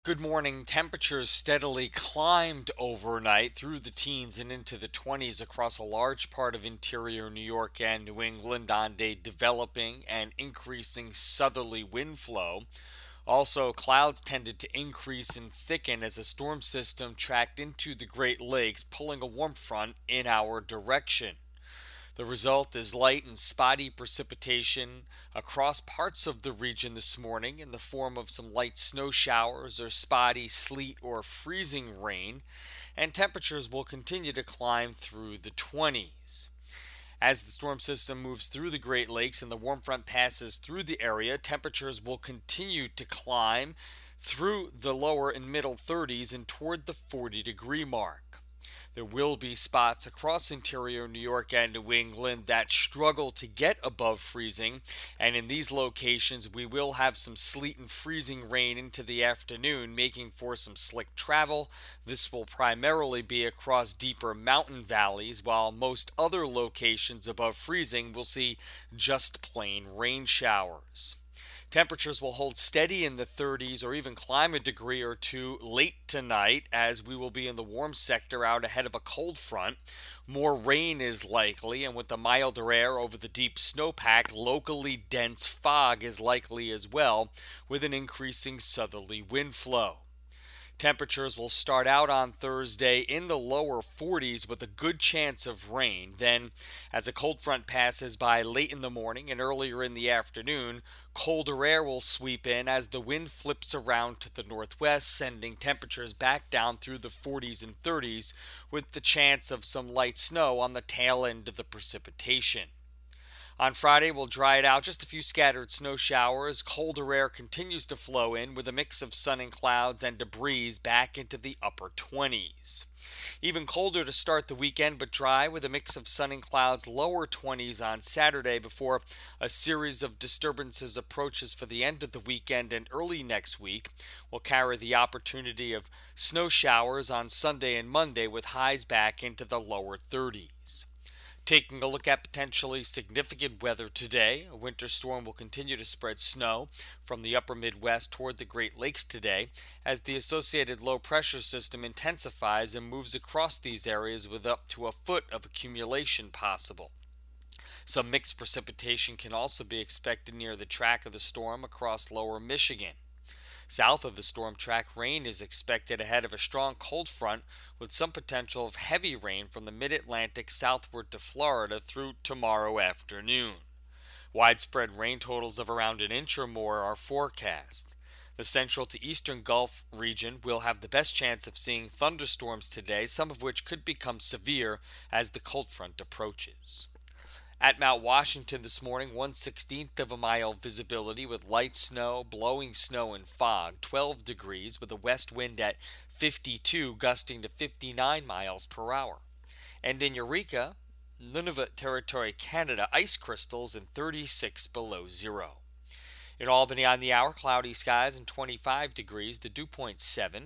Good morning. Temperatures steadily climbed overnight through the teens and into the 20s across a large part of interior New York and New England on a developing and increasing southerly wind flow. Also, clouds tended to increase and thicken as a storm system tracked into the Great Lakes, pulling a warm front in our direction. The result is light and spotty precipitation across parts of the region this morning in the form of some light snow showers or spotty sleet or freezing rain, and temperatures will continue to climb through the 20s. As the storm system moves through the Great Lakes and the warm front passes through the area, temperatures will continue to climb through the lower and middle 30s and toward the 40-degree mark. There will be spots across interior New York and New England that struggle to get above freezing, and in these locations we will have some sleet and freezing rain into the afternoon, making for some slick travel. This will primarily be across deeper mountain valleys, while most other locations above freezing will see just plain rain showers. Temperatures will hold steady in the 30s or even climb a degree or two late tonight as we will be in the warm sector out ahead of a cold front. More rain is likely, and with the milder air over the deep snowpack, locally dense fog is likely as well, with an increasing southerly wind flow. Temperatures will start out on Thursday in the lower 40s with a good chance of rain. Then, as a cold front passes by late in the morning and earlier in the afternoon, colder air will sweep in as the wind flips around to the northwest, sending temperatures back down through the 40s and 30s with the chance of some light snow on the tail end of the precipitation. On Friday, we'll dry it out, just a few scattered snow showers. Colder air continues to flow in with a mix of sun and clouds and debris back into the upper 20s. Even colder to start the weekend, but dry with a mix of sun and clouds, lower 20s on Saturday before a series of disturbances approaches for the end of the weekend and early next week. Will carry the opportunity of snow showers on Sunday and Monday with highs back into the lower 30s. Taking a look at potentially significant weather today, a winter storm will continue to spread snow from the upper Midwest toward the Great Lakes today as the associated low pressure system intensifies and moves across these areas with up to a foot of accumulation possible. Some mixed precipitation can also be expected near the track of the storm across lower Michigan. South of the storm track, rain is expected ahead of a strong cold front with some potential of heavy rain from the mid-Atlantic southward to Florida through tomorrow afternoon. Widespread rain totals of around an inch or more are forecast. The central to eastern Gulf region will have the best chance of seeing thunderstorms today, some of which could become severe as the cold front approaches. At Mount Washington this morning, 1/16th of a mile visibility with light snow, blowing snow and fog, 12 degrees with a west wind at 52 gusting to 59 miles per hour. And in Eureka, Nunavut Territory, Canada, ice crystals and 36 below zero. In Albany on the hour, cloudy skies and 25 degrees, the dew point 7,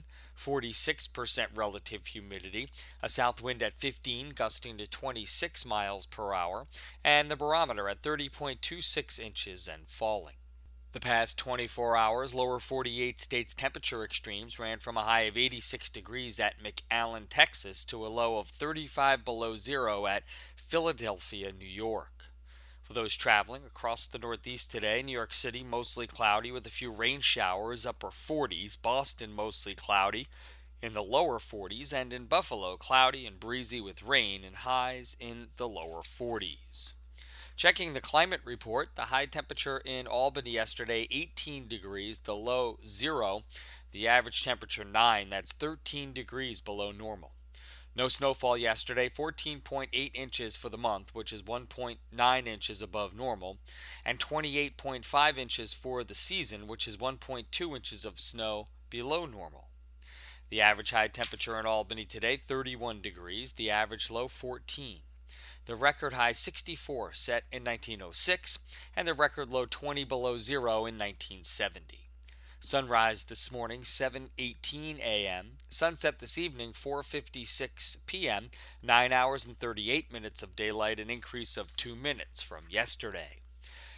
46% relative humidity, a south wind at 15 gusting to 26 miles per hour, and the barometer at 30.26 inches and falling. The past 24 hours, lower 48 states temperature extremes ran from a high of 86 degrees at McAllen, Texas, to a low of 35 below zero at Philadelphia, New York. For those traveling across the Northeast today, New York City mostly cloudy with a few rain showers, upper 40s, Boston mostly cloudy in the lower 40s, and in Buffalo cloudy and breezy with rain and highs in the lower 40s. Checking the climate report, the high temperature in Albany yesterday 18 degrees, the low 0, the average temperature 9, that's 13 degrees below normal. No snowfall yesterday, 14.8 inches for the month, which is 1.9 inches above normal, and 28.5 inches for the season, which is 1.2 inches of snow below normal. The average high temperature in Albany today, 31 degrees, the average low 14. The record high 64 set in 1906, and the record low 20 below zero in 1970. Sunrise this morning 7:18 a.m. Sunset this evening 4:56 p.m. 9 hours and 38 minutes of daylight, an increase of 2 minutes from yesterday.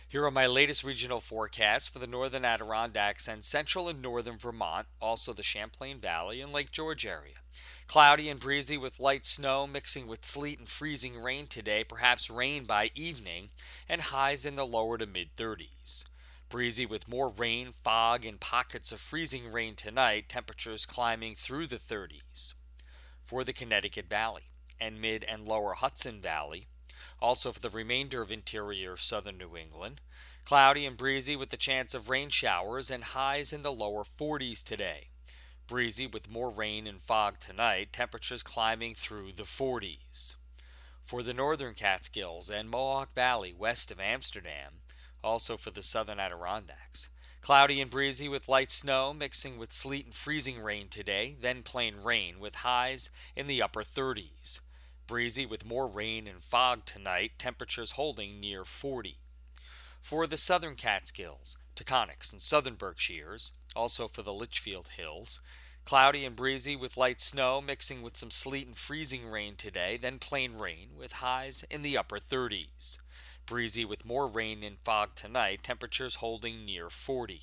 Here are my latest regional forecasts for the northern Adirondacks and central and northern Vermont, also the Champlain Valley and Lake George area. Cloudy and breezy with light snow mixing with sleet and freezing rain today, perhaps rain by evening, and highs in the lower to mid 30s. Breezy with more rain, fog, and pockets of freezing rain tonight, temperatures climbing through the 30s. For the Connecticut Valley and mid and lower Hudson Valley, also for the remainder of interior southern New England, cloudy and breezy with the chance of rain showers and highs in the lower 40s today. Breezy with more rain and fog tonight, temperatures climbing through the 40s. For the northern Catskills and Mohawk Valley west of Amsterdam, also for the southern Adirondacks, cloudy and breezy with light snow mixing with sleet and freezing rain today, then plain rain with highs in the upper 30s. Breezy with more rain and fog tonight, temperatures holding near 40. For the southern Catskills, Taconics, and southern Berkshires, also for the Litchfield Hills, cloudy and breezy with light snow mixing with some sleet and freezing rain today, then plain rain with highs in the upper 30s. Breezy with more rain and fog tonight, temperatures holding near 40.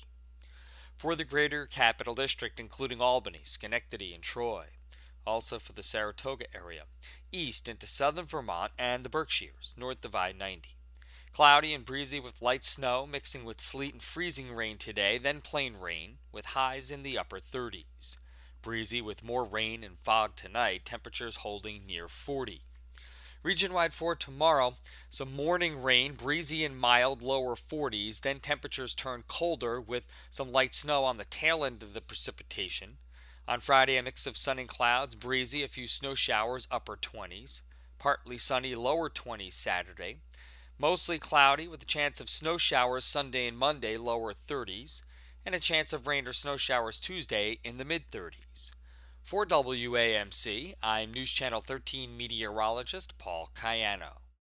For the greater Capital District, including Albany, Schenectady, and Troy, also for the Saratoga area, east into southern Vermont and the Berkshires, north of I-90. Cloudy and breezy with light snow mixing with sleet and freezing rain today, then plain rain with highs in the upper 30s. Breezy with more rain and fog tonight, temperatures holding near 40. Region-wide for tomorrow, some morning rain, breezy and mild, lower 40s, then temperatures turn colder with some light snow on the tail end of the precipitation. On Friday, a mix of sun and clouds, breezy, a few snow showers, upper 20s. Partly sunny, lower 20s Saturday. Mostly cloudy with a chance of snow showers Sunday and Monday, lower 30s. And a chance of rain or snow showers Tuesday in the mid 30s. For WAMC, I'm News Channel 13 meteorologist Paul Cayano.